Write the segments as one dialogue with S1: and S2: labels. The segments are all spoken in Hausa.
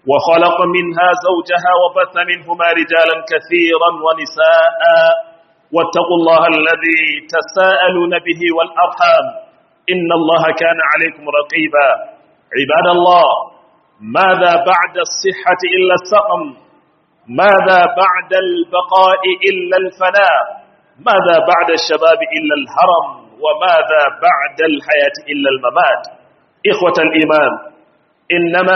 S1: وخلق منها زوجها وبث منهما رجالا كثيرا ونساء واتقوا الله الذي تساءلون به والأرحام إن الله كان عليكم رقيبا عباد الله ماذا بعد الصحة إلا السقم ماذا بعد البقاء إلا الفناء ماذا بعد الشباب إلا الهرم وماذا بعد الحياة إلا الممات إخوة الإيمان إنما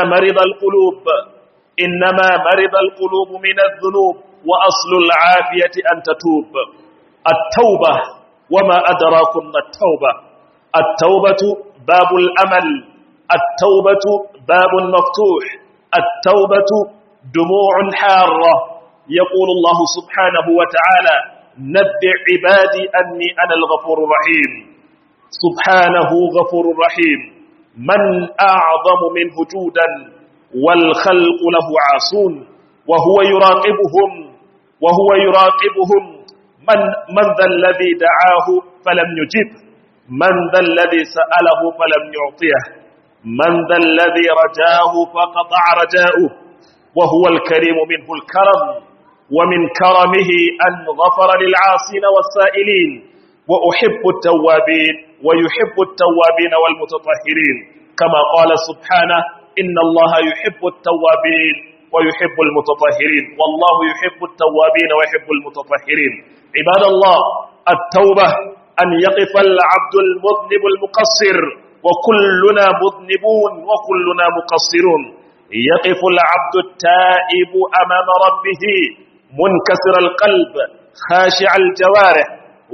S1: مرض القلوب من الذنوب وأصل العافية أن تتوب التوبة وما أدراكم التوبة باب الأمل التوبة باب مفتوح التوبة دموع حارة يقول الله سبحانه وتعالى نبئ عبادي أني أنا الغفور الرحيم سبحانه غفور رحيم من أعظم منه جودا والخلق له عاصون وهو يراقبهم من ذا الذي دعاه فلم يجب من ذا الذي سأله فلم يعطيه من ذا الذي رجاه فقطع رجاؤه وهو الكريم منه الكرم ومن كرمه أن غفر للعاصين والسائلين ويحب التوابين والمتطهرين كما قال سبحانه إن الله يحب التوابين ويحب المتطهرين والله يحب التوابين ويحب المتطهرين عباد الله التوبة أن يقف العبد المذنب المقصر وكلنا مذنبون وكلنا مقصرون يقف العبد التائب أمام ربه منكسر القلب خاشع الجوارح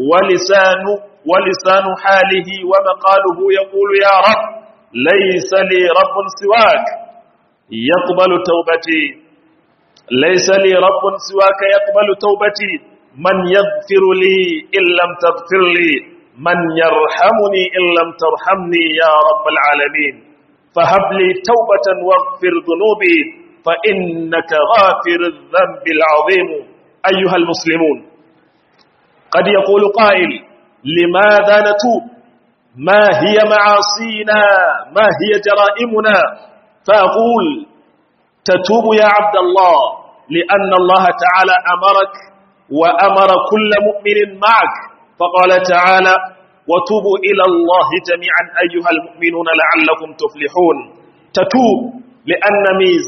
S1: ولسان حاله ومقاله يقول يا رب ليس لي رب سواك يقبل توبتي ليس لي رب سواك يقبل توبتي من يغفر لي إن لم تغفر لي من يرحمني إن لم ترحمني يا رب العالمين فهب لي توبة واغفر ذنوبي فإنك غافر الذنب العظيم أيها المسلمون قد يقول قائل لماذا نتوب ما هي معاصينا ما هي جرائمنا فأقول تتوب يا عبد الله لأن الله تعالى أمرك وأمر كل مؤمن معك فقال تعالى وتوبوا إلى الله جميعا أيها المؤمنون لعلكم تفلحون تتوب لأن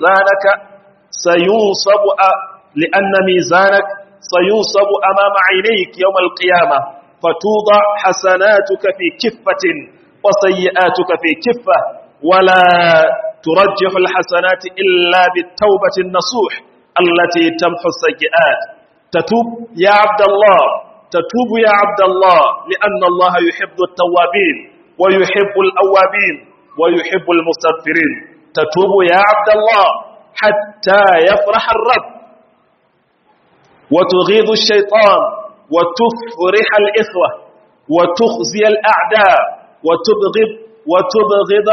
S1: ميزانك سينصب أمام عينيك يوم القيامة فتوضع حسناتك في كفة وسيئاتك في كفة ولا ترجح الحسنات إلا بالتوبة النصوح التي تمحو السيئات تتوب يا عبد الله لأن الله يحب التوابين ويحب الأوابين ويحب المستغفرين تتوب يا عبد الله حتى يفرح الرب وتغيظ الشيطان وتفرح الإخوة وتخزي الأعداء وتبغض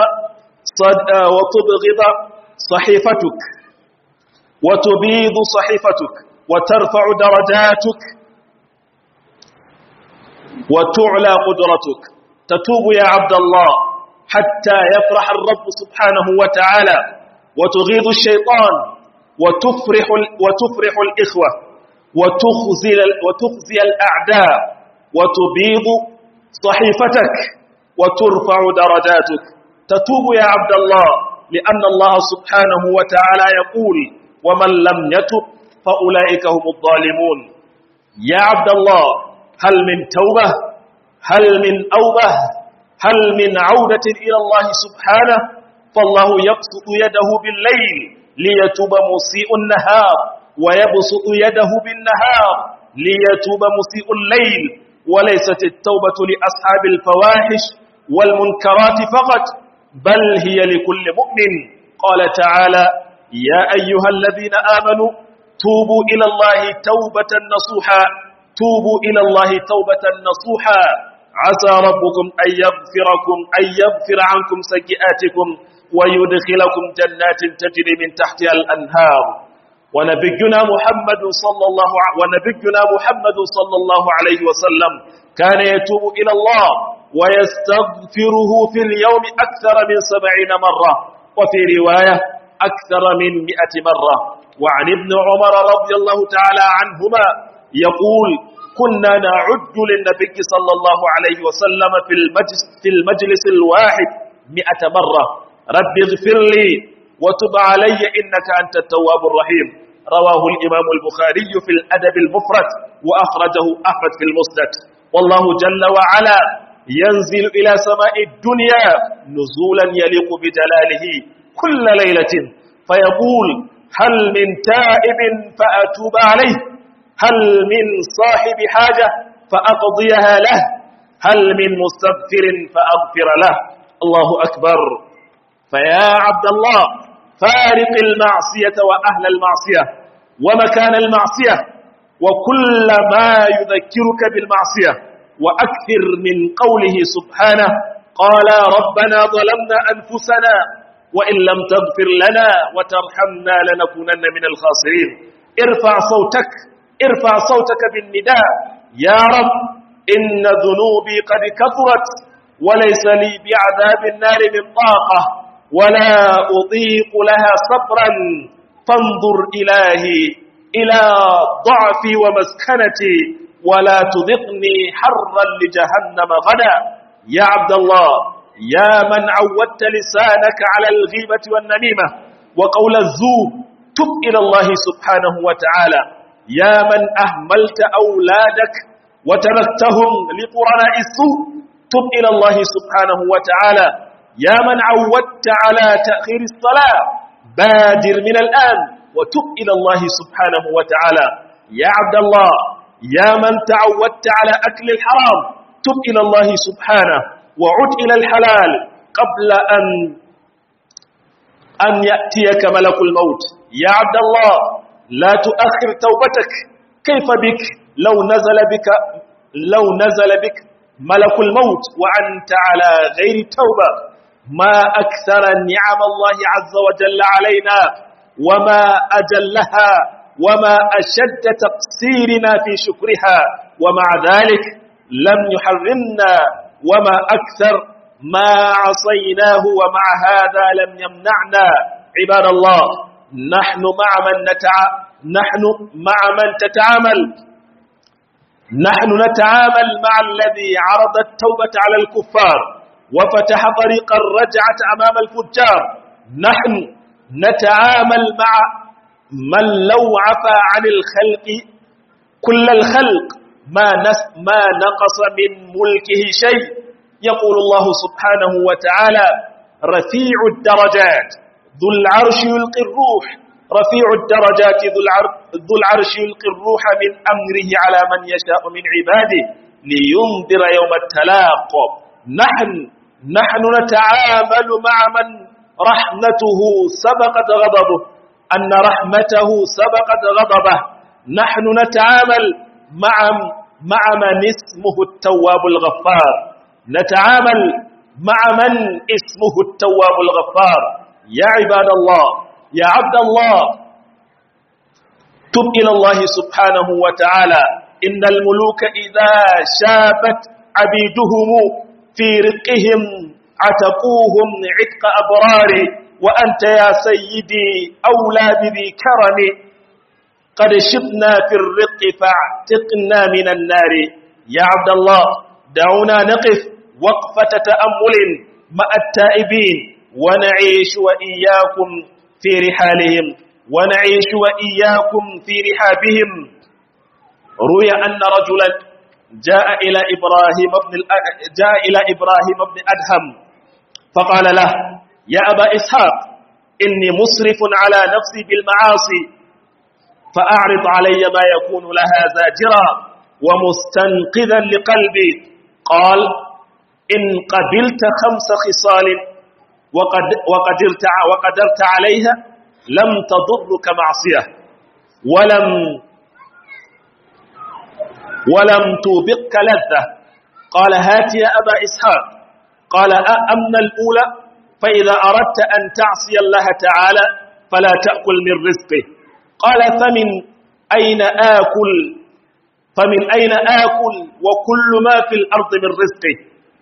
S1: صحيفتك وتبيض صحيفتك وترفع درجاتك وتعلى قدرتك تتوب يا عبد الله حتى يفرح الرب سبحانه وتعالى وتغيظ الشيطان وتفرح الإخوة وتخزي الأعداء وتبيض صحيفتك وترفع درجاتك تتوب يا عبد الله لأن الله سبحانه وتعالى يقول ومن لم يتب فأولئك هم الظالمون يا عبد الله هل من توبة هل من أوبة هل من عودة إلى الله سبحانه فالله يبسط يده بالليل ليتوب مسيء النهار ويبسط يده بالنهار ليتوب مسيء الليل وليست التوبة لأصحاب الفواحش والمنكرات فقط بل هي لكل مؤمن قال تعالى يا أيها الذين آمنوا توبوا إلى الله توبة نصوحا توبوا إلى الله توبة نصوحا عسى ربكم أن يغفر عنكم سيئاتكم ويدخلكم جنات تجري من تحتها الأنهار ونبينا محمد صلى الله عليه وسلم كان يتوب إلى الله ويستغفره في اليوم أكثر من 70 مرة وفي رواية أكثر من 100 مرة. وعن ابن عمر رضي الله تعالى عنهما يقول: كنا نعد للنبي صلى الله عليه وسلم في المجلس الواحد 100 مرة: رب اغفر لي وتب علي إنك أنت التواب الرحيم. رواه الإمام البخاري في الأدب المفرد، وأخرجه أحمد في المسند. والله جل وعلا ينزل إلى سماء الدنيا نزولا يليق بجلاله كل ليلة فيقول: هل من تائب فأتوب عليه؟ هل من صاحب حاجة فأقضيها له؟ هل من مستغفر فأغفر له؟ الله أكبر. فيا عبد الله، فارق المعصية وأهل المعصية ومكان المعصية وكل ما يذكرك بالمعصية، وأكثر من قوله سبحانه: قال ربنا ظلمنا أنفسنا وإن لم تغفر لنا وترحمنا لنكونن من الخاسرين. ارفع صوتك بالنداء: يا رب إن ذنوبي قد كثرت وليس لي بعذاب النار من طاقة ولا أطيق لها صبرا، فانظر إلهي إلى ضعفي ومسكنتي ولا تذقني حرا لجهنم غدا. يا عبد الله، يا من عودت لسانك على الغيبة والنميمة وقول الزور، تب إلى الله سبحانه وتعالى. يا من أهملت أولادك وتركتهم لقرناء السوء، تب إلى الله سبحانه وتعالى. يا من عودت على تأخير الصلاة، بادر من الآن وتب إلى الله سبحانه وتعالى. يا عبد الله، يا من تعودت على أكل الحرام، تب إلى الله سبحانه وعد إلى الحلال قبل أن يأتيك ملك الموت. يا عبد الله، لا تؤخر توبتك. كيف بك لو نزل بك ملك الموت وأنت على غير توبة؟ ما أكثر نعم الله عز وجل علينا وما أجلها وما أشد تقصيرنا في شكرها، ومع ذلك لم يحرمنا، وما أكثر ما عصيناه ومع هذا لم يمنعنا. عباد الله، نحن نتعامل مع الذي عرض التوبة على الكفار وفتح طريق الرجعة أمام الفجار. نحن نتعامل مع من لو عفى عن الخلق كل الخلق ما نقص من ملكه شيء. يقول الله سبحانه وتعالى: رفيع الدرجات ذو العرش يلقي الروح، رفيع الدرجات ذو العرش يلقي الروح من أمره على من يشاء من عباده لينذر يوم التلاق. نحن نتعامل مع من رحمته سبقت غضبه، أن رحمته سبقت غضبه. نحن نتعامل مع من اسمه التواب الغفار، نتعامل مع من اسمه التواب الغفار. يا عباد الله، يا عبد الله، تب إلى الله سبحانه وتعالى. إن الملوك إذا شابت عبيدهم في رقهم عتقوهم عتق أبرار، وأنت يا سيدي أولى بذي كرم، قد شبنا في الرق فاعتقنا من النار. يا عبد الله، دعونا نقف وقفة تأمل مع التائبين ونعيش وإياكم في رحالهم، ونعيش وإياكم في رحابهم. روي أن رجلا جاء إلى إبراهيم بن أدهم فقال له: يا أبا إسحاق، إني مسرف على نفسي بالمعاصي، فأعرض علي ما يكون لها زاجرا ومستنقذا لقلبي. قال: إن قبلت 5 خصال وقدرت عليها لم تضرك معصية ولم توبقك لذة. قال: هات يا أبا إسحاق. قال: أما الأولى، فإذا أردت أن تعصي الله تعالى فلا تأكل من رزقه. قال: فمن أين آكل وكل ما في الأرض من رزقه؟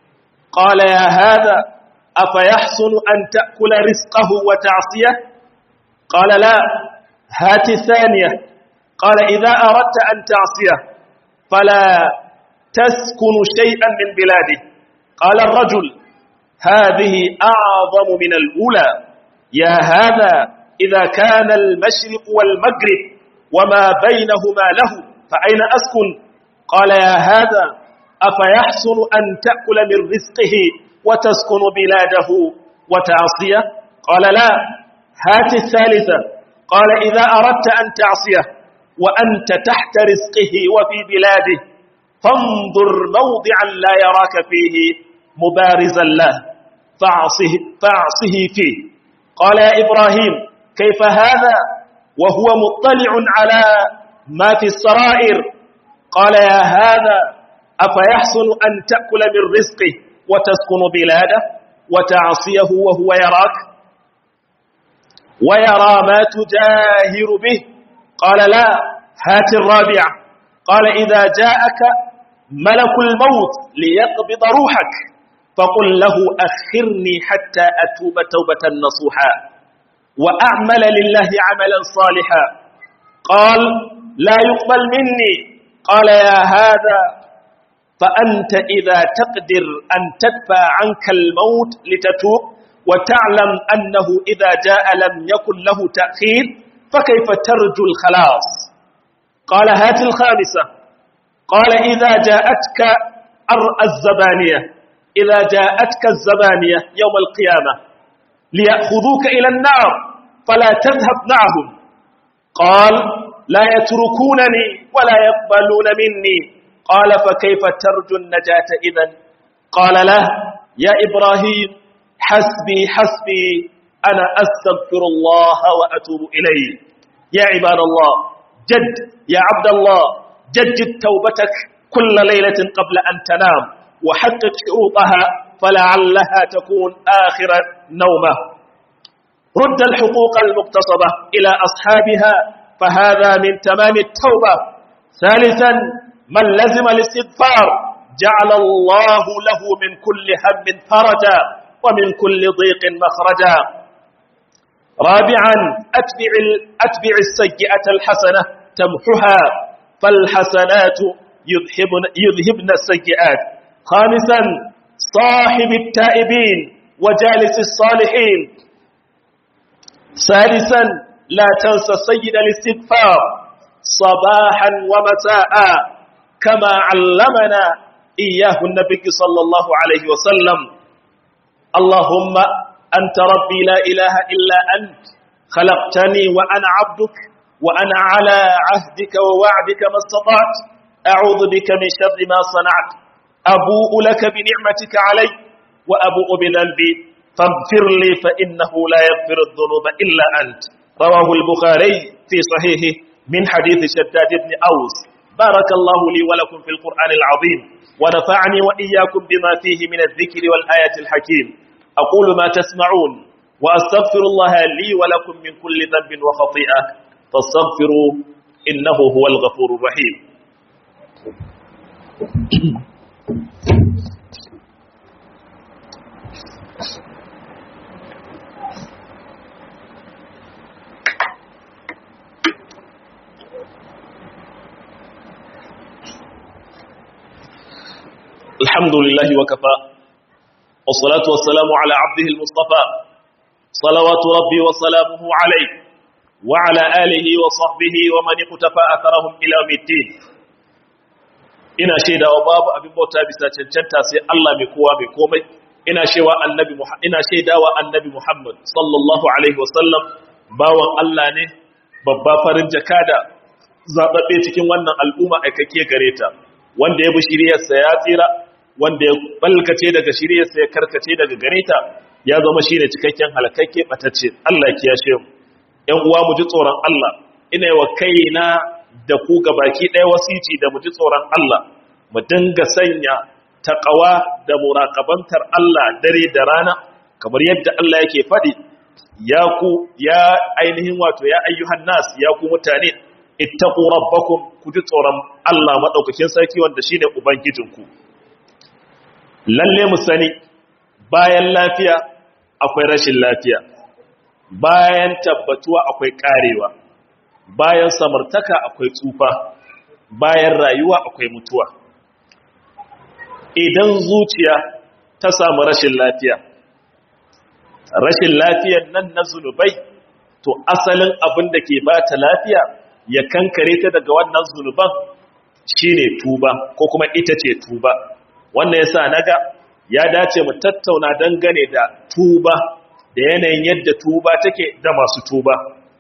S1: قال: يا هذا، أفيحسن أن تأكل رزقه وتعصيه؟ قال لا، هات الثانية. قال إذا أردت أن تعصيه فلا تسكن شيئا من بلاده. قال الرجل هذه أعظم من الأولى، يا هذا إذا كان المشرق والمغرب وما بينهما له فأين أسكن؟ قال يا هذا أفيحسن أن تأكل من رزقه وتسكن بلاده وتعصيه؟ قال لا، هات الثالثة. قال إذا أردت أن تعصيه وأنت تحت رزقه وفي بلاده فانظر موضعا لا يراك فيه مبارزا له فاعصه فيه. قال يا إبراهيم كيف هذا وهو مطلع على ما في السرائر؟ قال يا هذا أفيحسن أن تأكل من رزقه وتسكن بلاده وتعصيه وهو يراك ويرى ما تجاهر به؟ قال لا، هات الرابعة. قال إذا جاءك ملك الموت ليقبض روحك فقل له أخرني حتى أتوب توبة نصوحا وأعمل لله عملا صالحا. قال لا يقبل مني. قال يا هذا فأنت إذا تقدر أن تدفع عنك الموت لتتوب وتعلم أنه إذا جاء لم يكن له تأخير فكيف ترجو الخلاص؟ قال هات الخامسة. قال إذا جاءتك الزبانية، إذا جاءتك الزبانية يوم القيامة ليأخذوك إلى النار فلا تذهب معهم. قال لا يتركونني ولا يقبلون مني. قال فكيف ترجو النجاة إذن؟ قال له يا إبراهيم حسبي حسبي أنا أستغفر الله وأتوب إليه. يا عباد الله، جد يا عبد الله، جدد توبتك كل ليلة قبل أن تنام وحقق شروطها فلعلها تكون آخر نومه. رد الحقوق المغتصبة إلى أصحابها فهذا من تمام التوبة. ثالثا من لزم الاستغفار جعل الله له من كل هم فرجا ومن كل ضيق مخرجا. رابعا أتبع السيئة الحسنة تمحها فالحسنات يذهبن السيئات. خامسا صاحب التائبين وجالس الصالحين. سادسا لا تنسى سيد الاستغفار صباحا ومساء كما علمنا إياه النبي صلى الله عليه وسلم. اللهم أنت ربي لا إله إلا أنت خلقتني وأنا عبدك وأنا على عهدك ووعدك ما استطعت أعوذ بك من شر ما صنعت أبوء لك بنعمتك علي وأبوء بذنبي فاغفر لي فإنه لا يغفر الذنوب إلا أنت. رواه البخاري في صحيحه من حديث شداد بن أوس. بارك الله لي ولكم في القرآن العظيم ونفعني وإياكم بما فيه من الذكر والآية الحكيم. أقول ما تسمعون وأستغفر الله لي ولكم من كل ذنب وخطيئة فاستغفروا إنه هو الغفور الرحيم. الحمد لله وكفى والصلاة والسلام على عبده المصطفى صلوات ربي وسلامه عليه وعلى آله وصحبه ومن اقتفى أثرهم إلى يوم الدين. ina shaida wa babu abin bauta bisa cancanta sai Allah mai kowa mai komai. Ina shaidawa annabi Muhammad sallallahu alaihi wasallam bawan Allah ne, babba farin jakada zababbe cikin wannan al'umma aikake gare ta, wanda ya bi shiriyarsa ya tsira, wanda ya balkace daga shiriyarsa ya karkace daga gare ta ya zama shine cikakken halakakke batacce. Allah ya kiyashe mu. Ƴan uwa mu ji tsoron Allah. Ina yi wa kaina da ku gabaki ɗaya wasici da mu ji tsoron Allah, mu dinga sanya taqwa da muraqabantar Allah dare da rana kamar yadda Allah yake faɗi, ya ainihin wato ya ayyuhan nas, ya ku mutane, ittaqu rabbakum, ku ji tsoron Allah madaukakin sarki wanda shine ubangijinku. Lalle mu sani bayan lafiya akwai rashin lafiya, bayan tabbatuwa akwai karewa, bayan samartaka akwai tsufa, bayan rayuwa akwai mutuwa. Idan zuciya ta samu rashin lafiya, rashin lafiyar nan na zunubai, to asalin abin da ke ba ta lafiya ya kankare ta daga wannan zunuban shine tuba, ko kuma ita ce tuba. Wannan yasa naga ya dace mu tattauna dangane da tuba da yanayin yadda tuba take da masu tuba.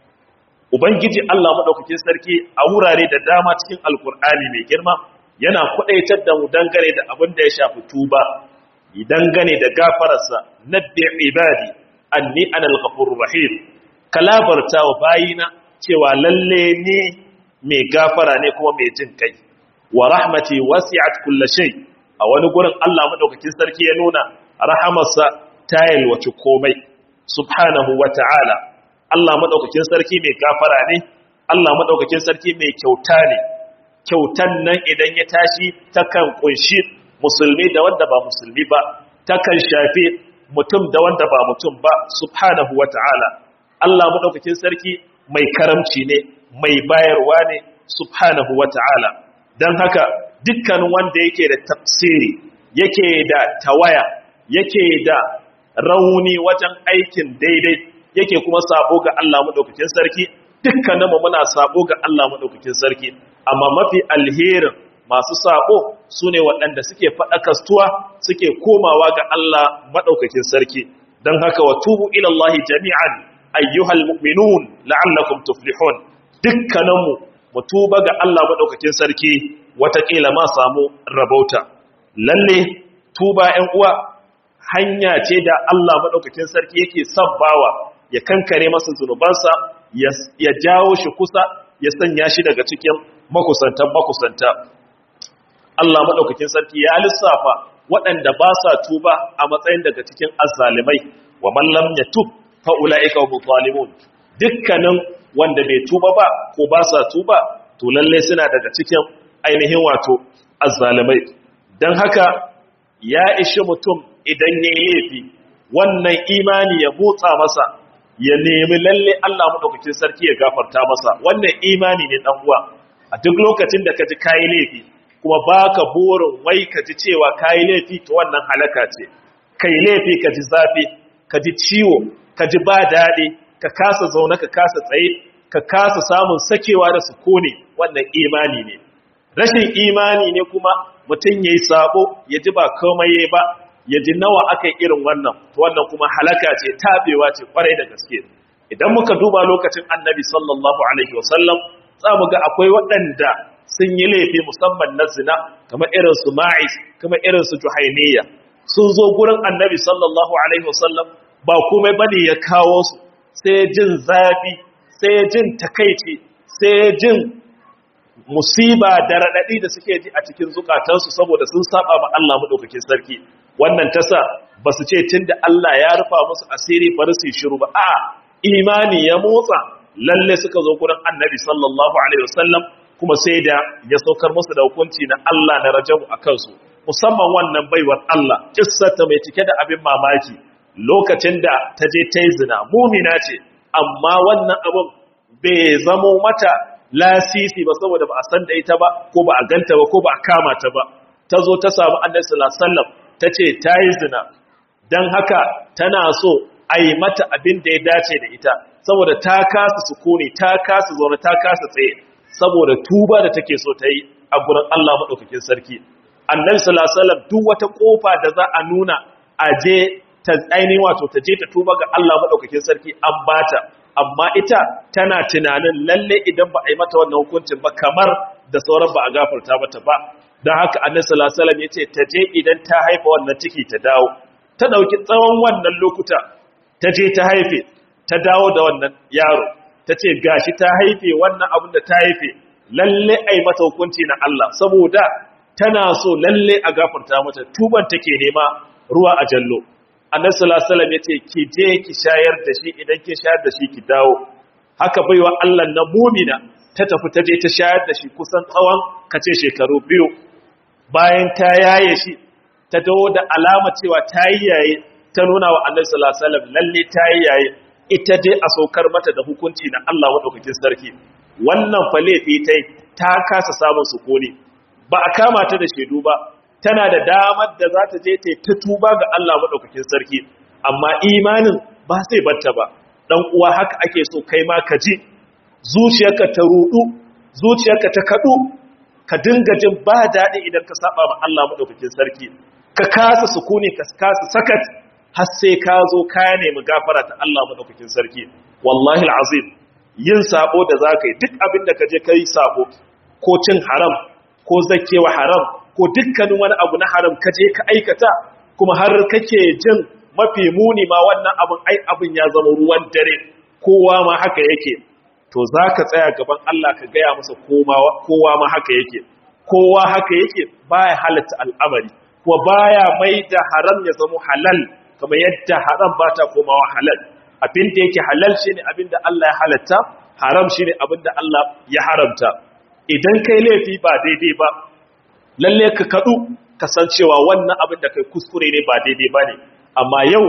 S1: Ubangiji Allah madaukakin sarki a wurare da dama cikin Alkur'ani mai girma yana kudaitar da mu dangane da abin da ya shafi tuba, dangane da gafararsa, nabbi ibadi anni anal ghafurur rahim, kalabarta wa bayina cewa lalle ne mai gafara ne kuma mai jin kai, wa rahmati wasi'at kulli shay. A wani gurin Allah madaukakin sarki ya nuna rahamarsa ta yalwaci komai subhanahu wata'ala. Allah madaukakin sarki mai gafara ne, Allah madaukakin sarki mai kyauta ne. Kyautan nan idan ya tashi takan kunshi musulmi da wanda ba musulmi ba, takan shafi mutum da wanda ba mutum ba subhanahu wata'ala. Allah madaukakin sarki mai karamci ne, mai bayarwa ne subhanahu wata'ala. Dan haka dukkan wanda yake da tafsiri, yake da tawaya, yake da rauni wajen aikin daidai, yake kuma sabo ga Allah madaukakin sarki, dukkaninmu muna sabo ga Allah madaukakin sarki. Amma mafi alherin masu sabo sune waɗanda suke faɗakastuwa, suke komawa ga Allah madaukakin sarki. Dan haka wa tubu ila Allah jami'an ayyuhal mu'minun la'allakum tuflihun. Dukkaninmu mu tuba ga Allah madaukakin sarki, watakila ma samu rabauta. Lalle tuba ƴan uwa hanya ce da Allah madaukakin sarki yake sabbawa ya kankare masa zunubansa, ya jawo shi kusa, ya sanya shi daga cikin makusanta. Allah madaukakin sarki ya lissafa waɗanda ba sa tuba a matsayin daga cikin azzalimai, wa man lam yatub fa ulaika hum zalimun. Dukkanin wanda bai tuba ba ko ba sa tuba, to lalle suna daga cikin ainihin wato azzalimai. Dan haka ya ishi mutum idan yayi laifi, wannan imani ya motsa masa, ya nemi lalle Allah madaukakin sarki ya gafarta masa. Wannan imani ne dan uwa. A duk lokacin da kaji kai laifi kuma baka borin wai kaji cewa kai laifi, to wannan halaka ce. Kai laifi kaji zafi, kaji ciwo, kaji ba dadi, ka kasa zauna, ka kasa tsaye, ka kasa samun sakewa da sukuni, wannan imani ne. Rashin imani ne kuma mutum yayi sabo, ya ji ba komai ba, ya ji nawa akai irin wannan, to wannan kuma halaka ce, tabewa ce kwarai da gaske. Idan muka duba lokacin Annabi sallallahu alaihi wasallam, za mu ga akwai waɗanda sun yi laifi musamman na zina, kamar irin su Ma'is, kamar irin su Juhayniyya. Sun zo gurin Annabi sallallahu alaihi wasallam, ba komai bane ya kawo su, sai jin zafi, sai jin takaici, sai jin musiba da raɗaɗi da suke ji a cikin zukatansu saboda sun saba ma Allah madaukakin sarki. Wannan tasa ba su ce tunda Allah ya rufa musu asiri bari su shiru ba, a imani ya motsa, lalle suka zo gurin Annabi sallallahu alaihi wasallam, kuma sai da ya saukar musu da hukunci na Allah na rajamu akan su. Musamman wannan baiwar Allah, kissata mai cike da abin mamaki, lokacin da ta je ta yi zina, mumina ce, amma wannan abin bai zamo mata lasisi ba saboda ba a san da ita ba, ko ba a ganta ba, ko ba a kama ta ba. Ta zo ta samu Annabi sallallahu alaihi wasallam, ta ce ta yi zina, dan haka tana so a yi mata abin da ya dace da ita, saboda ta kasa sukuni, ta kasa zaune, ta kasa tsaye, saboda tuba da take so ta yi a gurin Allah madaukakin sarki. Annabi sallallahu alaihi wasallam duk wata kofa da za a nuna aje ta ainihin wato ta je ta tuba ga Allah madaukakin sarki an bata, amma ita tana tunanin lalle idan ba a yi mata wannan hukuncin ba kamar da sauran ba a gafarta mata ba. Don haka Annabi sallallahu alaihi wasallam yace ta je idan ta haifa wannan ciki ta dawo. Ta dauki tsawon wannan lokuta, ta je ta haife, ta dawo da wannan yaro, ta ce gashi ta haife wannan abin da ta haife, lalle a yi mata hukunci na Allah, saboda tana so lalle a gafarta mata, tuban take nema ruwa a jallo. Annabi sallallahu alaihi wasallam yace ki je ki shayar da shi, idan ki shayar da shi ki dawo. Haka baiwa Allah na mu'mina ta tafi ta je ta shayar da shi kusan tsawon kace shekaru 2. Bayan ta yaye shi, ta dawo da alama cewa ta yi yaye, ta nuna wa Annabi sallallahu alaihi wasallam lalle ta yi yaye. ita dai a saukar mata da hukunci na Allah madaukakin sarki. Wannan fa laifi ta kasa samun sukuni, ba a kama ta da shaidu ba, tana da damar da za ta je ta tuba ga Allah madaukakin sarki, amma imanin ba sai batta ba. Dan uwa, haka ake so kai ma ka ji zuciyarka ta rudu, zuciyarka ta kadu, ka dinga jin ba daɗi idan ka saba ma Allah madaukakin sarki, ka kasa sukuni, ka kasa sakat, har sai ka zo ka nemi gafara ta Allah madaukakin sarki. Wallahi alazim, yin sabo da zaka yi, duk abin da ka je kai sabo, ko cin haram, ko zakewa haram, ko dukkanin wani abu na haram ka je ka aikata, kuma har kake jin mafi muni ma wannan abin ya zama ruwan dare, kowa ma haka yake, to za ka tsaya gaban Allah ka gaya masa kowa ma haka yake, kowa haka yake, baya halatta al'amari, kuma baya mai da haram ya zama halal, kamar yadda haram ba ta komawa halal. Abin da yake halal shine abin da Allah ya halatta, haram shine abin da Allah ya haramta. Idan kai laifi ba daidai ba, lalle ka kadu kasancewa wannan abin da kai kuskure ne, ba daidai ba ne. Amma yau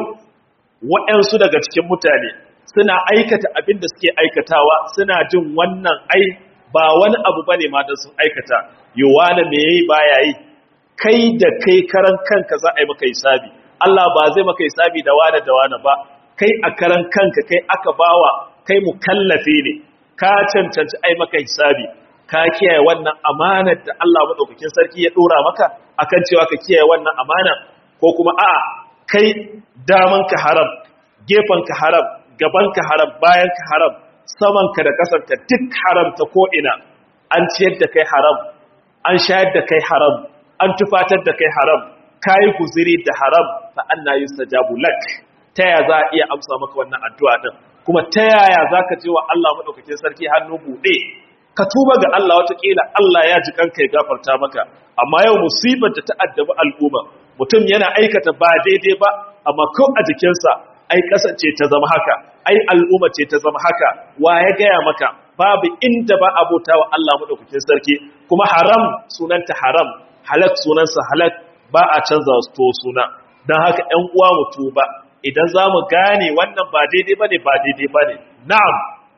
S1: waɗansu daga cikin mutane suna aikata abin da suke aikatawa, suna jin wannan ba wani abu bane ma da sun aikata, yiwa da me yayi baya yi, kai da kai karan kanka za a yi maka hisabi. Allah ba zai maka hisabi da wani ba, kai a karan kanka kai aka bawa, kai mukallafi ne, ka cancanci ai maka hisabi. Ka kiyaye wannan amanar da Allah madaukakin sarki ya dora maka akan cewa ka kiyaye wannan amana, ko kuma a'a kai damanka haram, gefanka haram, gabanka haram, bayanka haram, samanka da kasanka duk haram ta ko'ina, an ciyar da kai haram, an shayar da kai haram, an tufatar da kai haram, ka yi guziri da haram, fa anna yustajabu lak. Ta yaya za a iya amsa maka wannan addu'a din? Kuma ta yaya za ka je wa Allah madaukakin sarki hannu buɗe? Ka tuba ga Allah, watakila Allah ya ji kanka ya gafarta maka. Amma yau musibar da ta addabi al'umma, mutum yana aikata ba daidai ba, amma ko a jikinsa ai kasance ta zama haka, ai al'umma ce ta zama haka. Wa ya gaya maka? Babu inda ba abota wa Allah madaukakin sarki, kuma haram sunanta haram, halak sunansa halak, ba a canza to suna. Don haka ‘yan uwa mu tuba, idan za mu gane wannan ba daidai ba ne, ba daidai ba ne. Na'am,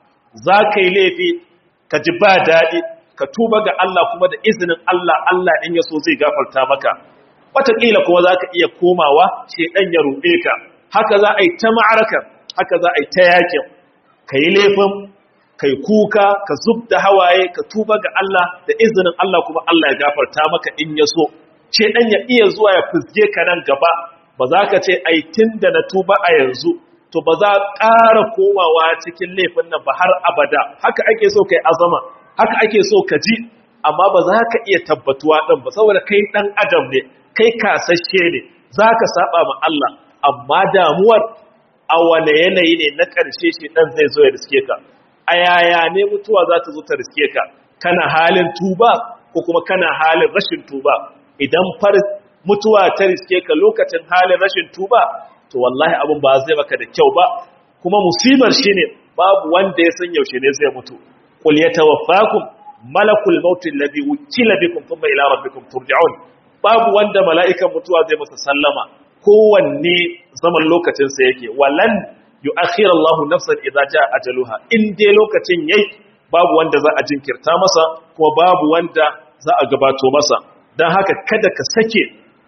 S1: za ka yi laifi, ka ji ba daɗi, ka tuba ga Allah, kuma da izinin Allah, Allah in ya so zai gafarta maka. Wataƙila kuma za ka iya komawa, shaiɗan ya ruɗe ka. Haka za a yi ta ma'araka, haka za a yi ta yakin. Ka yi laifin, ka yi kuka, ka zub da hawaye, ka tuba ga Allah, da izinin Allah kuma Allah ya gafarta maka in ya so. Shaiɗan ya iya zuwa ya fizge ka nan gaba, ba za ka ce ai tun da na tuba a yanzu, to ba za ƙara komawa cikin laifin nan ba har abada. Haka ake so kai azama, haka ake so ka ji, amma ba za ka iya tabbatuwa ɗin ba, saboda kai ɗan adam ne, kai kasashe ne, za ka saba ma Allah, amma damuwar a wane yanayi ne na ƙarshe shi ɗan zai zo ya riske ka. A yaya ne mutuwa za ta zo ta riske ka? Kana halin tuba ko kuma kana halin rashin tuba? Idan mutuwa ta riske ka lokacin halin rashin tuba, to wallahi abin ba zai maka da kyau ba. Kuma musibar shine babu wanda ya san yaushe ne zai mutu. Qul yatawaffakum malakul maut alladhi wukila bikum thumma ila rabbikum turja'un. Babu wanda mala'ikan mutuwa zai masa sallama, kowanne zaman lokacin sa yake. Walan yu'akhir Allahu nafsan idza jaa ajaluha. In dai lokacin yayi, babu wanda za a jinkirta masa, kuma babu wanda za a gabato masa. Dan haka kada ka sake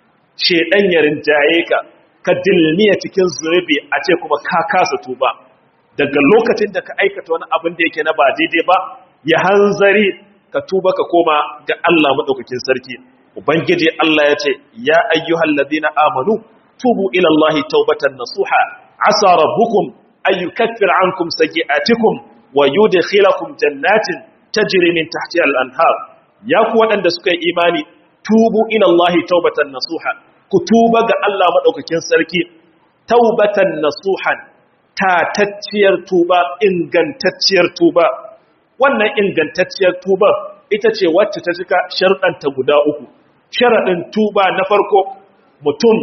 S1: shedan ya rinjaye ka dilmiya cikin zunubi a ce kuma ka kasa tuba. Daga lokacin da ka aikata wani abin da yake na ba daidai ba, ya hanzari ka tuba ka koma ga Allah madaukakin sarki. Ubangiji Allah ya ce, ya ayyuhal ladina amanu tubu ila Allah taubatan nasuha, asa rabbukum an yukaffir ankum sayyi'atikum wa yudkhilakum jannatin tajri min tahtiha al-anhar. Ya ku waɗanda suka yi imani, tubu ila Allah taubatan nasuha, ku tuba ga Allah madaukakin sarki taubatan nasuhan, tatacciyar tuba, ingantacciyar tuba. Wannan ingantacciyar tuba ita ce wacce ta cika sharɗanta guda uku. Sharaɗin tuba na farko, mutum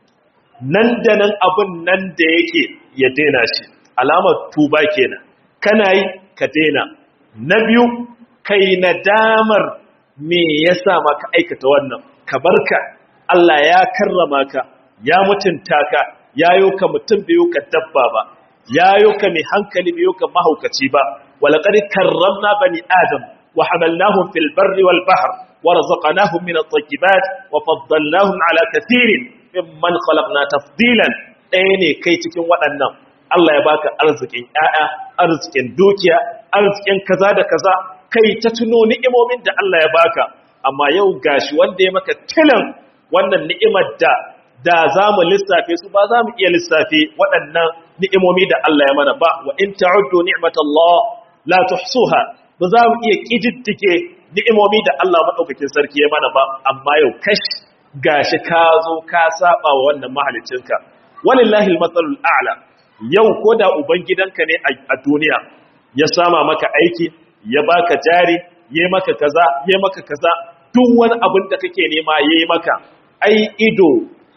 S1: nan da nan abin nan da yake ya daina shi, alamar tuba kenan. Kana yi ka daina. Na biyu, kai nadamar me yasa maka aikata wannan, ka barka, Allah ya karrama ka, ya mutunta ka, ya yi ka mutum bai ka dabba ba. yayo ka mai hankali biyo ka mahaukaci ba walaqad karramna bani adam wa hamalnahum fil barri wal bahr wa razaqnahum min at-tayyibat wa faddalnahum ala kathirin mimman khalaqna tafdilan ɗaya ne kai cikin waɗannan Allah ya baka arzikin ƴaƴa arzikin dukiya arzikin kaza da kaza kai ta tuno ni'imomin da Allah ya baka amma yau gashi wanda ya maka tilan wannan ni'imar da za mu lissafe su ba za mu iya lissafe waɗannan ni'imomi da Allah ya mana ba wa in ta'uddu ni'matallah la tuhsuha ba za mu iya kididdige ni'imomi da Allah madaukakin sarki ya mana ba amma yau kash gashi ka zo ka saba wa wannan mahalicinka walillahi almathalul a'la yau koda ubangidanka ne a duniya ya sama maka aiki ya baka jari yayi maka kaza yayi maka kaza duk wani abin da kake nema yayi maka ai ido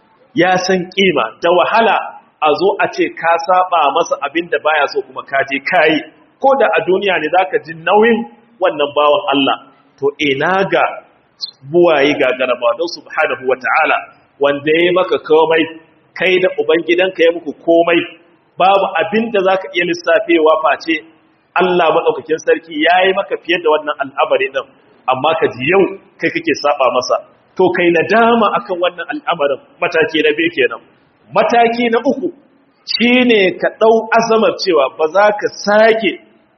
S1: ya san kima da wahala a zo a ce ka saba masa abin da baya so kuma ka je kai ko da a duniya ne zaka ji nauyin wannan bawan Allah to ina ga buwaye ga garaba don subhanahu wataala wanda yayi maka komai kai da ubangidanka ya muku komai babu abin da zaka iya lissafewa face Allah madaukakin sarki yayi maka fiye da wannan al'amari din amma ka ji yau kai kake saba masa to kai nadama akan wannan al'amarin mataki na biyu kenan mataki na uku shine ka dau azamar cewa ba za ka sake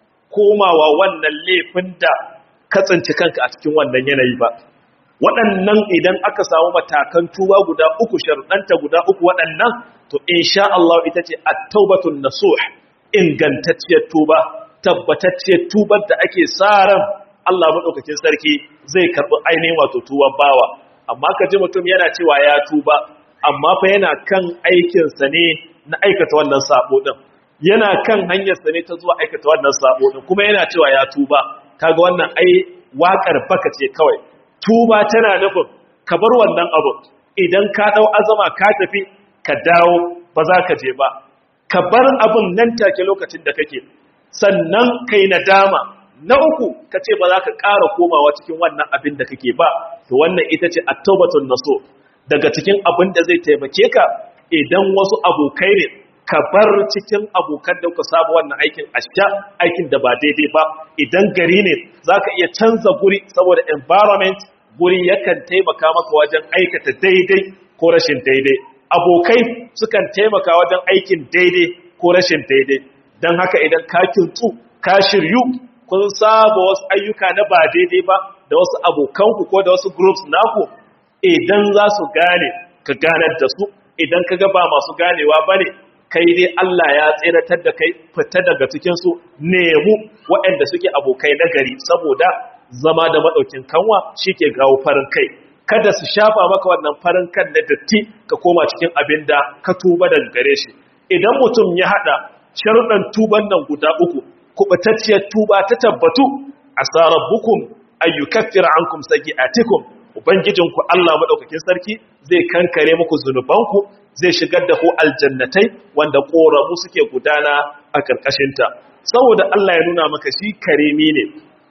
S1: komawa wannan laifin da ka tsinci kanka a cikin wannan yanayi ba waɗannan idan aka samu matakan tuba guda uku sharuɗanta guda uku waɗannan to insha Allah ita ce at-taubatun nasuh ingantacciyar tuba tabbatacciyar tubar da ake sa ran Allah madaukakin sarki zai karɓi ainihin wato tuban bawa amma ka ji mutum yana cewa ya tuba amma fa yana kan aikinsa ne na aikata wannan sabo din yana kan hanyarsa ne ta zuwa aikata wannan sabo din kuma yana cewa ya tuba kaga wannan ai waƙar baka ce kawai tuba tana nufin ka bar wannan abu idan ka dau azama ka tafi ka dawo ba za ka je ba ka bar abun nan take lokacin da kake sannan kai nadama na uku ka ce ba za ka ƙara komawa cikin wannan abin da kake ba to wannan ita ce at-taubatun nasuh daga cikin abin da zai taimake ka idan wasu abokai ne ka bar cikin abokan da ka saba wannan aikin asha aikin da ba daidai ba idan gari ne zaka iya canza guri saboda environment guri yakan taimaka maka wajen aikata daidai ko rashin daidai abokai sukan taimaka wajen aikin daidai ko rashin daidai dan haka idan ka kintu ka shiryu kun saba wasu ayyuka na ba daidai ba da wasu abokanku ko da wasu groups naku idan za su gane ka ganar da su idan ka ga ba masu ganewa bane kai dai Allah ya tseratar da kai fita daga cikin su nemu waɗanda suke abokai na gari saboda zama da madaukin kanwa shike gawo farin kai kada su shafa maka wannan farin kan na datti ka koma cikin abin da ka tuba daga gare shi idan mutum ya hada sharuɗan tuban nan guda uku kubatacciyar tuba ta tabbatu asa rabbukum ayyukaffira ankum sayyi'atikum ubangijinku Allah madaukakin sarki zai kankare muku zunubanku zai shigar da ku aljannatai wanda koramu suke gudana a karkashinta saboda Allah ya nuna maka shi karimi ne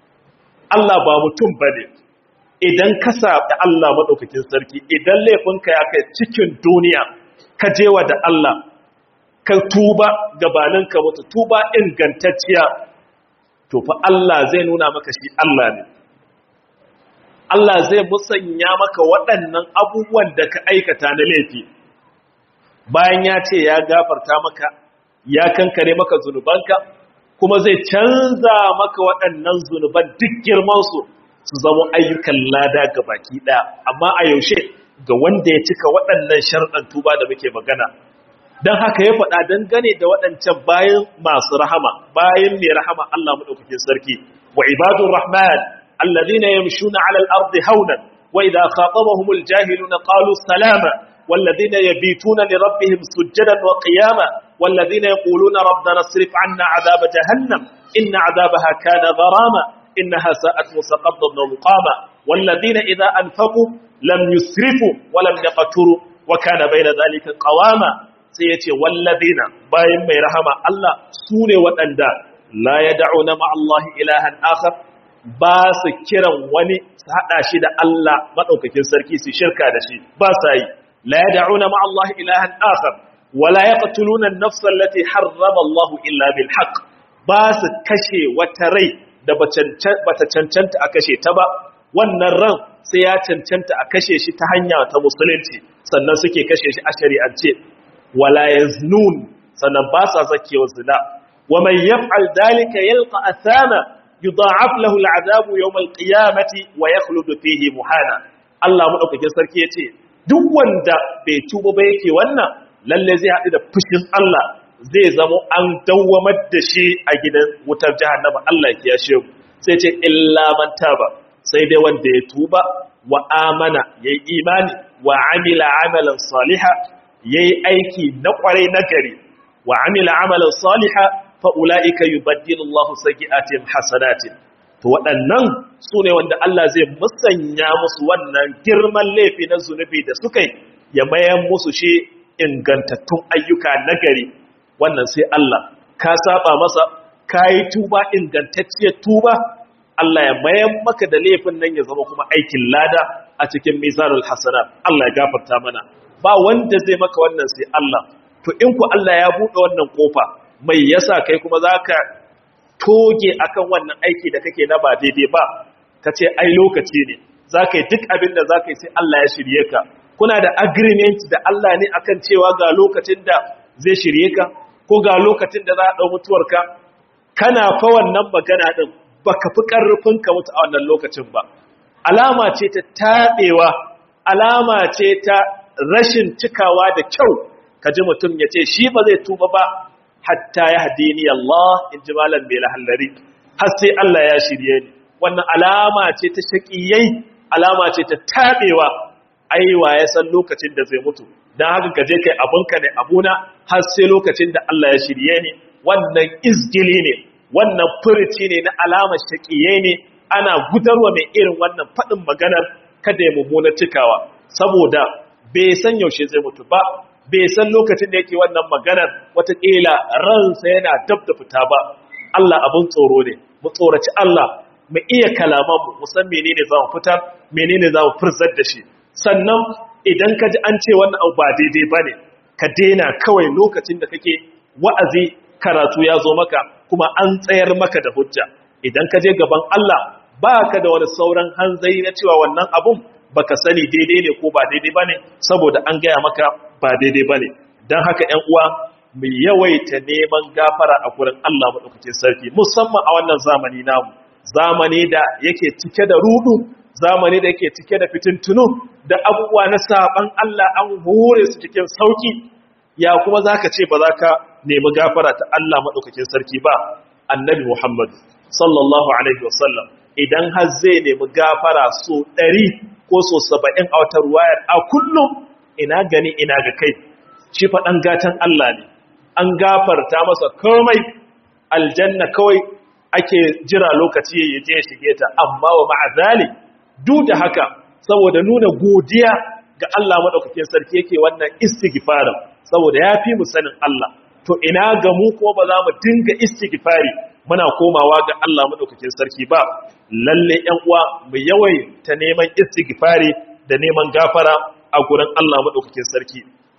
S1: Allah ba mutum bane idan ka saba Allah madaukakin sarki idan laifinka ya kai cikin duniya ka jewa da Allah ka tuba gabanin ka mutu tuba ingantacciya to fa Allah zai nuna maka shi Allah ne Allah zai musanya maka waɗannan abubuwan da ka aikata na laifi bayan ya ce ya gafarta maka ya kankare maka zunubanka kuma zai canza maka waɗannan zunuban duk girmansu su zama ayyukan lada ga baki ɗaya amma a yaushe ga wanda ya cika waɗannan sharɗan tuba da muke magana don haka ya faɗa dangane da waɗancan bayan masu rahama bayan mai rahama Allah maɗaukakin sarki wa ibadun rahman alladhina yamshuna 'ala al-ardi hawnan wa idha khatabahumul jahiluna qalu salama والذين يبيتون لربهم سجدا وقياما والذين يقولون ربنا اصرف عنا عذاب جهنم إن عذابها كان غراما إنها ساءت مستقبضا ومقاما والذين إذا أنفقوا لم يسرفوا ولم يقتروا وكان بين ذلك قواما سيتي والذين باين مي رحمة الله سوني وأندا لا يدعون مع الله إلها آخر باس كرا وني سحدا شد الله مدوكاكين سركي سي شركا دشي باساي لا يدعون مع الله إلها آخر wala yaqtuluna an-nafsa allati harrama Allah illa bil haqq ba su kashe wata rai da bata cancanta a kashe ta ba wannan ran sai ya cancanta a kashe shi ta hanya ta musulunci sannan suke kashe shi a shari'ance wala yaznun sannan ba sa zakewa zina wa man yaf'al dhalika yalqa athama yudha'af lahu al'adabu yawm al-qiyamati wa yakhludu fihi muhana Allah madaukakin sarki yace duk wanda bai tuba ba yake wannan lalle zai haɗu da fushin Allah zai zama an dawwamar da shi a gidan wutar jahannama Allah ya kiyashe mu sai ce illa man taba sai dai wanda ya tuba wa amana yayi imani wa amila amalan salihan yayi aiki na kwarai nagari wa amila amalan salihan fa ulaika yubaddilu Allahu sayyi'atihim hasanatin to waɗannan sune wanda Allah zai musanya musu wannan girman laifi na zunubi da suka yi ya mayan musu shi ingantattun ayyuka nagari wannan sai Allah ka saba masa kai tuba ingantacciyar tuba Allah ya mayan maka da laifin nan ya zama kuma aikin lada a cikin mizanul hasanat Allah ya gafarta mana ba wanda zai maka wannan sai Allah to in ku Allah ya bude wannan kofa mai yasa kai kuma zaka toge akan wannan aiki da kake na ba daidai ba kace ai lokaci ne zaka yi duk abin da zaka yi sai Allah ya shirye ka kuna da agreement da Allah ne akan cewa ga lokacin da zai shirye ka ko ga lokacin da za a dau mutuwarka kana fa wannan magana din baka fi karfin ka mutu a wannan lokacin ba alama ce ta tabewa alama ce ta rashin cikawa da kyau kaji mutum ya ce shi ba zai tuba ba hatta ya hadini Allah in ji malam mai lahallari har sai Allah ya shirye ni wannan alama ce ta shaƙiyai alama ce ta tabewa aiwa ya san lokacin da zai mutu dan haka kaje kai abunka ne abuna har sai lokacin da Allah ya shirye ni wannan izgili ne wannan furici ne na alamar shaƙiyai ne ana gudarwa mai irin wannan faɗin maganar kada ya mummuna cikawa saboda bai san yaushe zai mutu ba bai san lokacin da yake wannan maganar watakila ransa yana dab da fita ba Allah abin tsoro ne mu tsoraci Allah mu iya kalamanmu mu san menene za mu fitar menene za mu furzar da shi sannan idan ka ji an ce wannan abu ba daidai ba ne ka daina kawai lokacin da kake wa'azi karatu ya zo maka kuma an tsayar maka da hujja idan ka je gaban Allah ba ka da wani sauran hanzari na cewa wannan abun baka sani daidai ne ko ba daidai bane saboda an gaya maka ba daidai bane dan haka ƴan uwa mu yawaita neman gafara a gurin Allah madaukakin sarki musamman a wannan zamani namu zamani da yake cike da rudu zamani da yake cike da fitintunu da abubuwa na saban Allah an hore su cikin sauki ya kuma zaka ce ba zaka nemi gafara ta Allah madaukakin sarki ba annabi Muhammad sallallahu alaihi wasallam idan har zai nemi gafara so 100 ko so 70 a wata ruwayar a kullum ina gani ina ga kai shi fa dan gatan Allah ne an gafarta masa komai aljanna kawai ake jira lokaci ya je ya shige ta amma wa ma'azali duk da haka saboda nuna godiya ga Allah madaukakin sarki yake wannan istighfarin saboda yafi mu sanin Allah to ina ga mu kuma ba za mu dinga istighfari muna komawa ga Allah madaukakin sarki ba lalle ƴan uwa mu yawaita neman istighfari da neman gafara a gurin Allah madaukakin sarki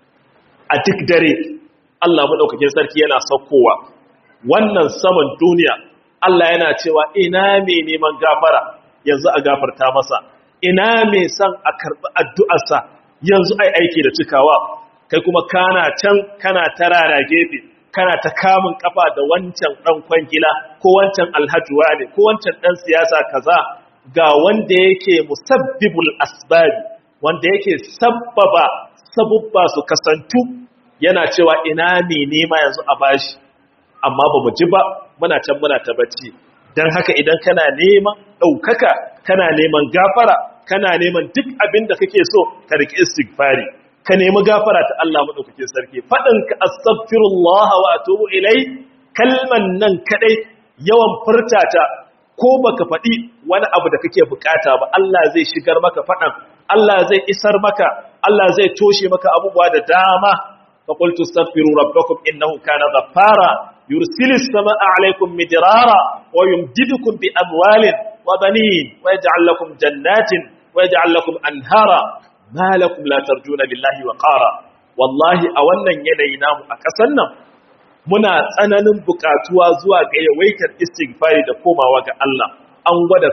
S1: a duk dare Allah madaukakin sarki yana saukowa wannan saman duniya Allah yana cewa ina mai neman gafara yanzu a gafarta masa ina mai son a karɓi addu'arsa yanzu ai aiki da cikawa kai kuma kana can kana tarara gefe kana ta kamun kafa da wancan dan kwangila ko wancan alhajuwa ne ko wancan dan siyasa kaza ga wanda yake musabbibul asbab wanda yake sabbaba sabubba su kasantu yana cewa ina ne nema yanzu a bashi amma ba mu ji ba muna can muna ta bacci dan haka idan kana neman daukaka kana neman gafara kana neman duk abin da kake so ka riki istighfari ka nemi gafara ta Allah madaukakin sarki fadin ka astaghfirullah wa atubu ilai kalman nan kadai yawan furtata ko baka fadi wani abu da kake bukata ba Allah zai shigar maka fadan Allah zai isar maka Allah zai toshe maka abubuwa da dama fa qultu astaghfiru rabbakum innahu kana ghaffara yursilis samaa alaykum midrara wa yumdidukum bi amwalin wa banin wa yaj'al lakum jannatin wa yaj'al lakum anhara ma lakum la tarjuna lillahi wa qara wallahi a wannan yanayi namu a ƙasar nan muna tsananin buƙatuwa zuwa ga yawaitar istighfari da komawa ga Allah. An gwada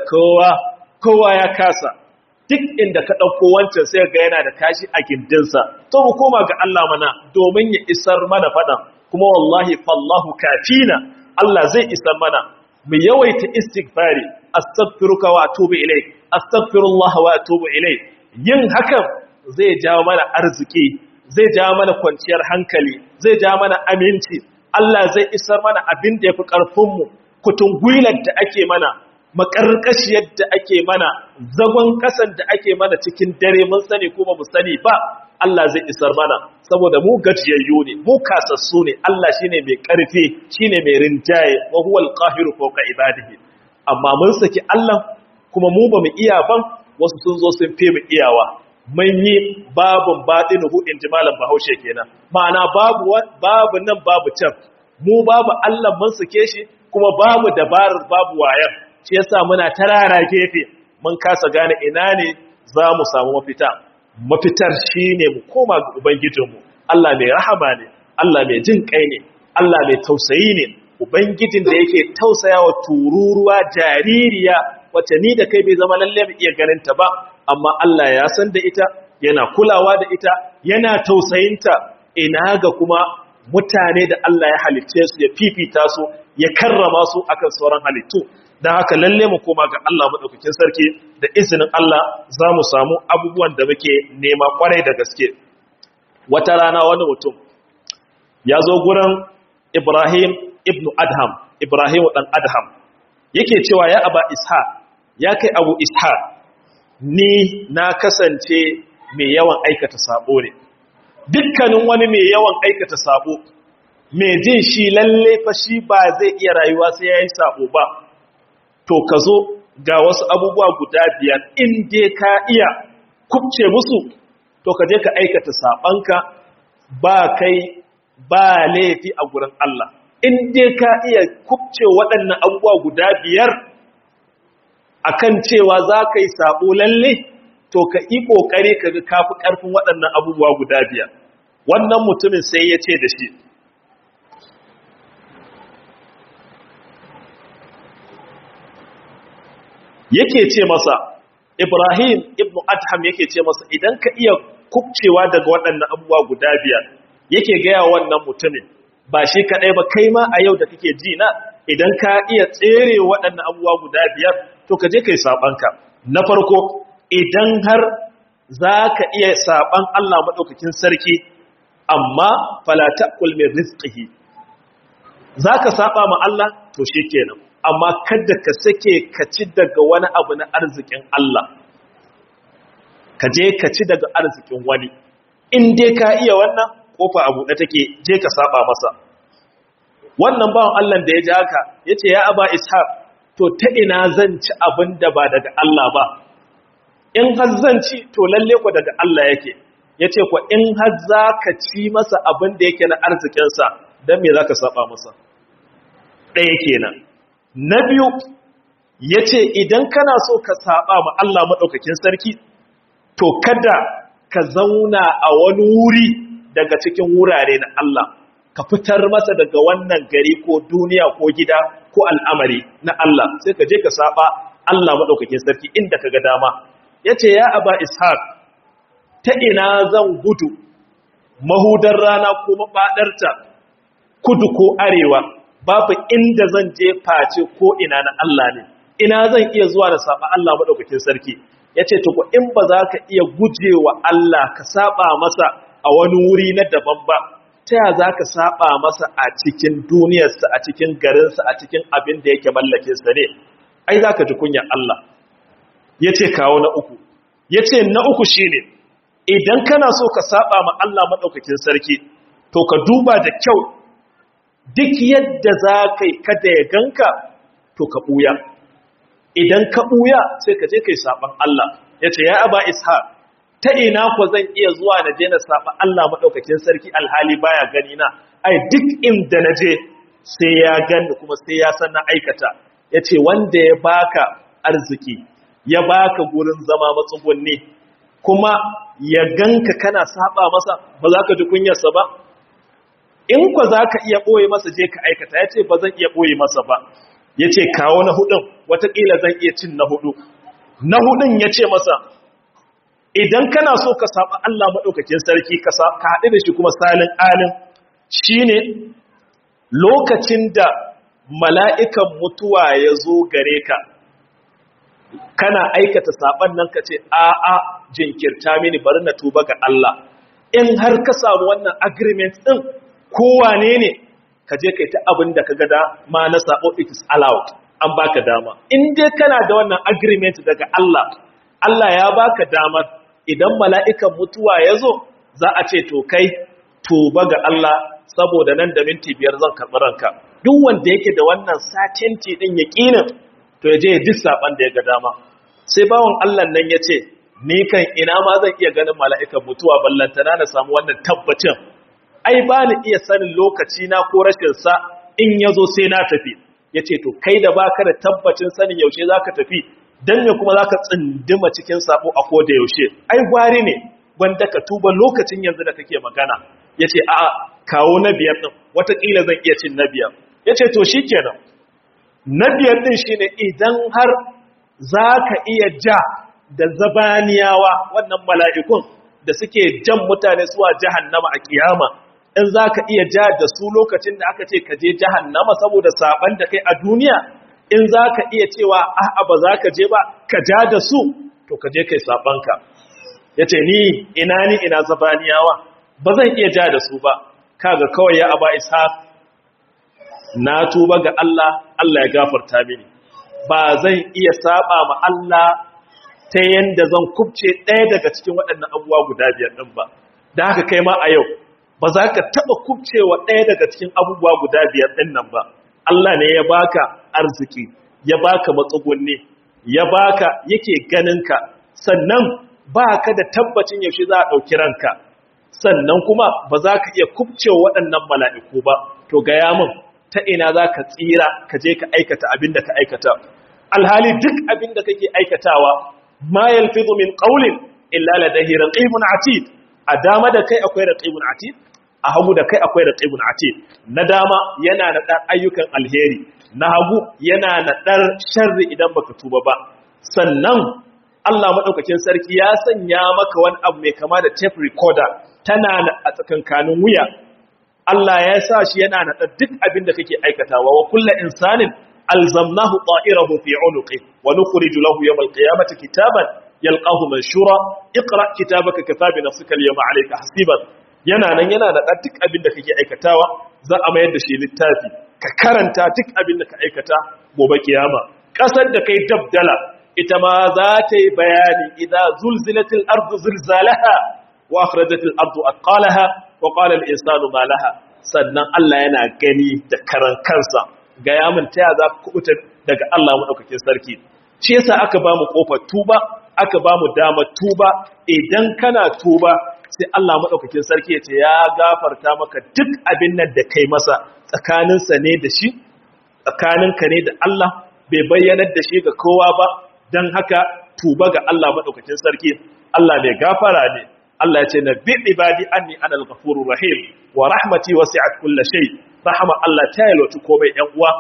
S1: kowa ya kasa, duk inda ka ɗauko wancan sai ga yana da kashi a gindinsa. To mu koma ga Allah mana domin ya isar mana faɗan, kuma wallahi fallahu kafina, Allah zai isar mana. Mu yawaita istighfari, astaghfiruka wa atubu ilayk, astaghfirullah wa atubu ilayk. Yin hakan zai jawo mana arziki, zai jawo mana kwanciyar hankali, zai jawo mana aminci. Allah zai isar mana abin da yafi karfin mu, kutungwilar da ake mana, makarkashiyar da ake mana, zagon kasan da ake mana cikin dare mun sani ko ba mu sani ba, Allah zai isar mana saboda mu gajiyayyu ne, mu kasassu ne. Allah shine mai karfi, shine mai rinjaye, wa huwal qahiru fawqa ibadihi. Amma mun saki Allah kuma mu bamu iya ban, wasu sun zo sun fi mu iyawa. Mun yi babun batinuhu inji malam Bahaushe kenan. Ma'ana babu nan babu can. Mu babu Allah mun sake shi kuma babu dabarar babu wayar. Shi yasa muna tarara gefe, mun kasa gane ina ne za mu samu mafita. Mafitar shine mu koma ga ubangijinmu. Allah mai rahama ne, Allah mai jin kai ne, Allah mai tausayi ne. Ubangijin da yake tausayawa tururuwa jaririya wacce ni da kai bai zama lalle mu iya ganin ta ba, amma Allah ya san da ita, yana kulawa da ita, yana tausayinta. Ina ga kuma mutane da Allah ya halicce su, ya fifita su, ya karrama su akan sauran halittu. Dan haka lalle mu koma ga Allah madaukakin sarki, da izinin Allah za mu samu abubuwan da muke nema kwarai da gaske. Wata rana wani mutum ya zo gurin Ibrahim ibn Adham, Ibrahim dan Adham, yake cewa ya Aba Ishaq, ya kai Abu Ishaq, ni na kasance mai yawan aikata sabo ne. Dukkanin wani mai yawan aikata sabo, mai jin shi lalle fa shi ba zai iya rayuwa sai yayi sabo ba. To ka zo ga wasu abubuwa guda 5, in dai ka iya kubce musu, to ka je ka aikata sabanka, ba kai ba laifi a gurin Allah. In dai ka iya kubce waɗannan abubuwa guda 5 akan cewa za ka yi sabo lalle, to ka yi ƙoƙari ka ga kafi ƙarfin waɗannan abubuwa guda 5. Wannan mutumin sai ya ce da shi, yake ce masa, Ibrahim ibn Adham yake ce masa, idan ka iya kubcewa daga waɗannan abubuwa guda 5, yake gaya wannan mutumin, ba shi kaɗai ba, kai ma a yau da kake ji na, idan ka iya tsere waɗannan abubuwa guda 5, to ka je ka yi saɓanka. Na farko, idan har za ka iya saɓan Allah maɗaukakin sarki, amma falata kulmin rizkihi, za ka saɓa ma Allah, to shi kenan. Amma kada ka sake ka ci daga wani abu na arzikin Allah, ka je ka ci daga arzikin wani. In dai ka iya wannan, kofa abu da take, je ka saba masa. Wannan bawan Allah da ya ji haka, ya ce ya Aba Ishaq, to ta ina zan ci abin da ba daga Allah ba? In har zan ci, to lalle ku daga Allah yake. Ya ce ku in har za ka ci masa abin da yake na arzikinsa, don me za ka saba masa? Ɗaya kenan. Na biyu, ya ce idan kana so ka saba ma Allah maɗaukakin sarki, to kada ka zauna a wani wuri daga cikin wurare na Allah, ka fitar masa daga wannan gari ko duniya ko gida ko al'amari na Allah, sai ka je ka saba Allah maɗaukakin sarki inda ka ga dama. Ya ce ya Aba Ishaq, ta ina zan gudu mahudar rana ko mafaɗarta, kudu ko arewa, babu inda zan je face ko ina na Allah ne. Ina zan iya zuwa da saba Allah maɗaukakin sarki? Ya ce tuku in ba za ka iya gujewa Allah ka saba masa a wani wuri na daban ba, ta ya za ka saba masa a cikin duniyarsa, a cikin garinsa, a cikin abin da yake mallakinsa ne? Ai za ka ji kunyar Allah. Ya ce kawo na uku. Ya ce na uku shi ne, idan kana so ka saba ma Allah maɗaukakin sarki, to ka duba da kyau, duk yadda za ka yi kada ya ganka, to ka ɓuya. Idan ka ɓuya sai ka je ka yi saɓan Allah. Ya ce, ya Aba Ishaq, ta ina ku zan iya zuwa na je na saɓa Allah maɗaukakin sarki alhali baya gani na? Ai, duk inda na je sai ya gani kuma sai ya san na aikata. Ya ce, wanda ya baka arziki, ya baka gurin zama matsugunni, kuma ya ganka kana saba masa ba za ka ji kunyarsa ba in kwa za ka iya ɓoye masa je ka aikata ya ce ba zan iya ɓoye masa ba ya ce kawo na hudun watakila zan iya cin na hudu na hudun ya ce masa idan kana so ka saba Allah maɗaukakin sarki ka haɗu da shi kuma salin alin shi ne lokacin da mala'ikan mutuwa ya zo gare ka kana aikata saban nan ka ce a'a jinkirta mini bari na tuba ga Allah in har ka samu wannan agreement din kowane ne ka je kai ta abin da ka ga ma na sabo it is allowed an baka dama in dai kana da wannan agreement daga Allah Allah ya baka damar idan mala'ikan mutuwa ya zo za a ce to kai tuba ga Allah saboda nan da minti 5 zan karɓi ranka duk wanda yake da wannan certainty din yaqinin to ya je ya ji saban da ya ga dama sai bawon Allah nan ya ce ni kan ina ma zan iya ganin mala'ikan mutuwa ballantana na samu wannan tabbacin ai ba ni iya sanin lokaci na ko rashin sa in yazo sai na tafi yace to kai da baka da tabbacin sanin yaushe zaka tafi dan me kuma zaka tsindima cikin sabo a koda yaushe ai gwari ne wanda ka tuba lokacin yanzu da kake magana yace a'a kawo na biyar din watakila zan iya cin na biyar yace to shikenan na biyar din shine idan har zaka iya ja da zabaniyawa wannan mala'ikun da suke jan mutane zuwa jahannama a kiyama in zaka iya ja da su lokacin da aka ce ka je jahannama saboda saban da kai a duniya in zaka iya cewa a'a ba za ka je ba ka ja da su to ka je kai sabanka yace ni ina zabaniyawa ba zan iya ja da su ba kaga kawai ya aba ishaq na tuba ga Allah Allah ya gafarta mini ba zan iya saba ma Allah ta yanda zan kubce ɗaya daga cikin waɗannan abubuwa guda biyar ɗin ba da haka kai ma a yau ba za ka taɓa kubcewa ɗaya daga cikin abubuwa guda biyar ɗin nan ba Allah ne ya baka arziki ya baka matsugunni ya baka yake ganinka sannan baka da tabbacin yaushe za a ɗauki ranka sannan kuma ba za ka iya kubcewa waɗannan mala'iku ba to gaya min ta ina za ka tsira ka je ka aikata abin da ka aikata alhali duk abin da kake aikatawa ma yalfizu min qawlin illa ladayhi raqibun atid a dama da kai akwai raqibun atid a hagu da kai akwai raqibun atid na dama yana da dan ayyukan alheri na hagu yana da dar sharri idan baka tuba ba sannan Allah madaukakin sarki ya sanya maka wani abu mai kama da tape recorder tana a tsakankanin wuya Allah ya sa shi yana da duk abin da kake aikatawa wa kullu insanin alzamnahu ta'irahu fi 'unuqi wa nukhriju lahu yawm al-qiyamati kitaban yalqahu manshura iqra kitabaka kafa bi nafsika al-yawma 'alayka hasiban yana nan yana da duk abin da kake aikatawa za a mayar da shi littafi ka karanta duk abin da ka aikata gobe kiyama kasar da kai dabdala ita ma za ta yi bayani idza zulzilatil ardu zilzalaha wa akhrajatil ardu athqalaha wa qala al-insanu ma laha sannan Allah yana gani da karan kansa ga yamin taya za ku kubuta daga Allah madaukakin sarki shi yasa aka ba mu kofar tuba aka ba mu damar tuba idan kana tuba sai Allah madaukakin sarki ya ce ya gafarta maka duk abin nan da kai masa tsakaninsa ne da shi tsakaninka ne da Allah bai bayyanar da shi ga kowa ba dan haka tuba ga Allah madaukakin sarki Allah mai gafara ne Allah ya ce na bi ibadi anni anal ghafurur rahim wa rahmati wasi'at kulli shay rahama Allah ta yalwaci komai ɗan uwa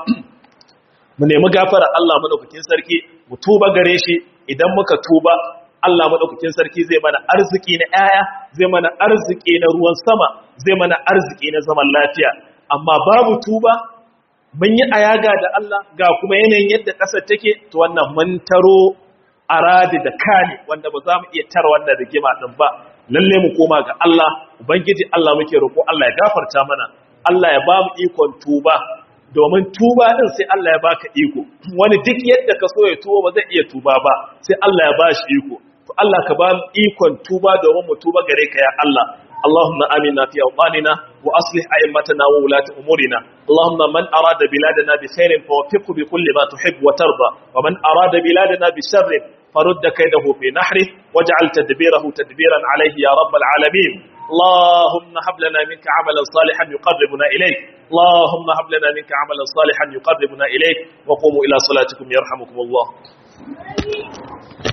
S1: mu nemi gafara Allah madaukakin sarki mu tuba gare shi idan muka tuba Allah madaukakin sarki zai mana arziki na ƴaƴa zai mana arziki na ruwan sama zai mana arziki na zaman lafiya amma babu tuba mun yi ayaga da Allah ga kuma yanayin yadda ƙasar take to wannan mun taro aradi da kane wanda ba za mu iya tara wannan rigima din ba lalle mu koma ga Allah ubangiji Allah muke roƙo Allah ya gafarta mana Allah ya ba mu ikon tuba domin tuba din sai Allah ya baka iko wani duk yadda ka so ya tuba ba zai iya tuba ba sai Allah ya bashi iko to Allah ka ba mu ikon tuba domin mu tuba gare ka ya Allah اللهم آمنا في أوطاننا وأصلح أئمتنا وولاة أمورنا اللهم من أراد بلادنا بخير فوفقه بكل ما تحب وترضى ومن أراد بلادنا بشر فرد كيده في نحره واجعل تدبيره تدبيرا عليه يا رب العالمين اللهم هب لنا منك عملا صالحا يقربنا إليك اللهم هب لنا منك عملا صالحا يقربنا إليك وقوموا إلى صلاتكم يرحمكم الله